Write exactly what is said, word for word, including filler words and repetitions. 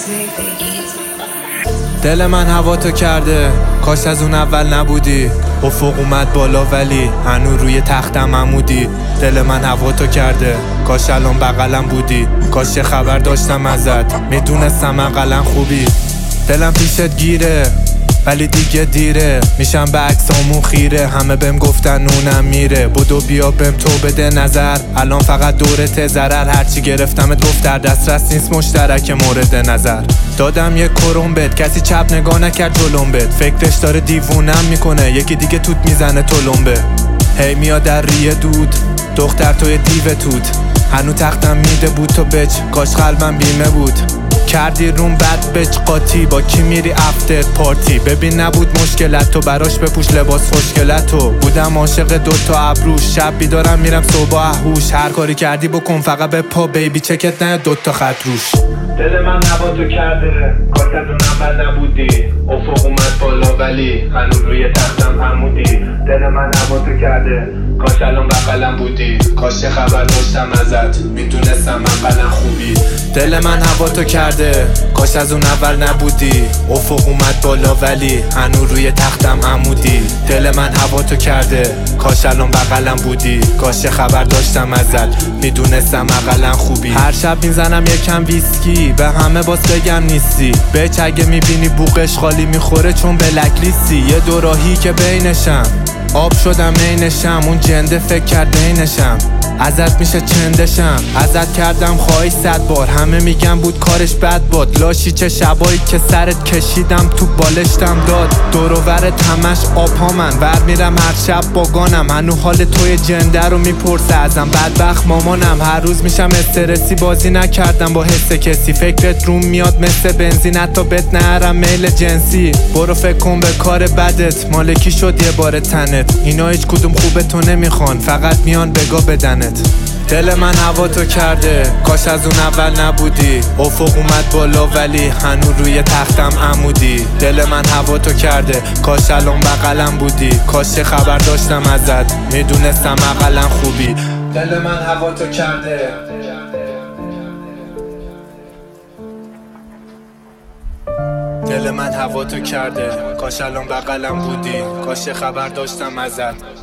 دل من هوا تو کرده، کاش از اون اول نبودی. افق اومد بالا ولی هنوز روی تختم عمودی. دل من هوا تو کرده، کاش الان بغلم بودی. کاش خبر داشتم ازت، میدونستم اقلن خوبی. دلم پیشت گیره ولی دیگه دیره، میشم به عکسامون خیره. همه بهم گفتن نونم میره، بدو بیا بهم تو بده نظر. الان فقط دورت ضرر، هرچی گرفتمت گفت در دسترس نیست مشترک مورد نظر. دادم یک کرم بهت، کسی چپ نگاه نکرد جلوم بهت. فکرش داره دیوونم میکنه، یکی دیگه توت میزنه تلمبه. هی میاد در ریه دود، دختر توی دیو توت. هنو تختم میده بود تو بچ، کاش قلبم بیمه بود. کردی روم بد بچ قاطی، با کی میری افتر پارتی؟ ببین نبود مشکلت تو، براش بپوش لباس خوشگلت تو. بودم عاشق دوتا ابروش، شب بیدارم میرم صبح احوش. هر کاری کردی بکن فقط به پا، بیبی چکت نه دوتا خط روش. دل من هوا تو کرده، کاش از اون اول نبودی. افق اومد بالا ولی هنوز روی تختم عمودی. دل من هوا تو کرده، کاش الان بغلم بودی. کاش خبر داشتم ازت، میدونستم اقلن خوبی. دل من هوا تو کرده، کاش از اون اول نبودی. افق اومد بالا ولی هنوز روی تختم عمودی. دل من هوا تو کرده، کاش الان بغلم بودی. کاش خبر داشتم ازت، میدونستم اقلن خوبی. هر شب میزنم یکم ویسکی، به همه باز بگم نیستی. بچ اگه میبینی بوقش خالی میخوره چون بلک لیستی. یه دوراهی که بینشم، آب شدم عینشم. اون جنده فکر کرد عینشم، ازت میشه چندشم. ازت کردم خواهی صد بار، همه میگن بود کارش بد باد. لاشی چه شبایی که سرت کشیدم تو بالشتم داد. دوروورت همش آبها من ور میرم هر شب با گانم. هنو حال توی جنده رو میپرسه ازم، بدبخت مامانم. هر روز میشم استرسی، بازی نکردم با حس کسی. فکرت روم میاد مثل بنزین، حتی بهت نهرم میل جنسی. برو فکر کن به کار بدت، مالکی شد یه بار تنت. اینا هیچ کدوم خوبه تو نمیخوان، فقط میان بگا بدنت. دل من هوا تو کرده، کاش از اون اول نبودی. افق اومد بالا ولی هنوز روی تختم عمودی. دل من هوا تو کرده، کاش الان بغلم بودی. کاش خبر داشتم ازت، میدونستم اقلن خوبی. دل من هوا تو کرده. دل من هوا تو کرده، کاش الان بغلم بودی. کاش خبر داشتم ازت.